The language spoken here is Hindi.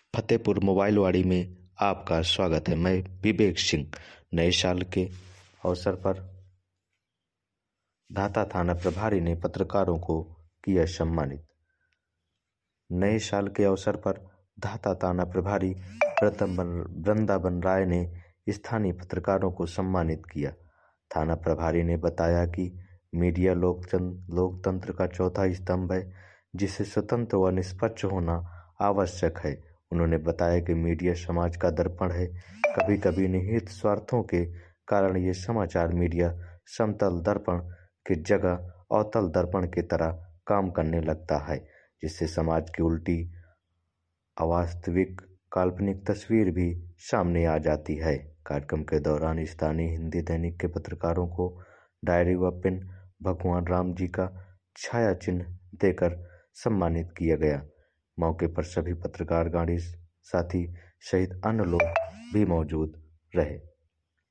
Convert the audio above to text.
फतेहपुर मोबाइलवाड़ी में आपका स्वागत है। मैं विवेक सिंह। नए साल के अवसर पर धाता थाना प्रभारी ने पत्रकारों को किया सम्मानित। नए साल के अवसर पर धाता थाना प्रभारी वृंदावन राय ने स्थानीय पत्रकारों को सम्मानित किया। थाना प्रभारी ने बताया कि मीडिया लोकतंत्र का चौथा स्तंभ है, जिसे स्वतंत्र व निष्पक्ष होना आवश्यक है। उन्होंने बताया कि मीडिया समाज का दर्पण है। कभी कभी निहित स्वार्थों के कारण ये समाचार मीडिया समतल दर्पण की जगह अवतल दर्पण की तरह काम करने लगता है, जिससे समाज की उल्टी अवास्तविक काल्पनिक तस्वीर भी सामने आ जाती है। कार्यक्रम के दौरान स्थानीय हिंदी दैनिक के पत्रकारों को डायरी व पेन भगवान राम जी का छाया चिन्ह देकर सम्मानित किया गया। मौके पर सभी पत्रकार गाड़ी साथी सहित अन्य लोग भी मौजूद रहे।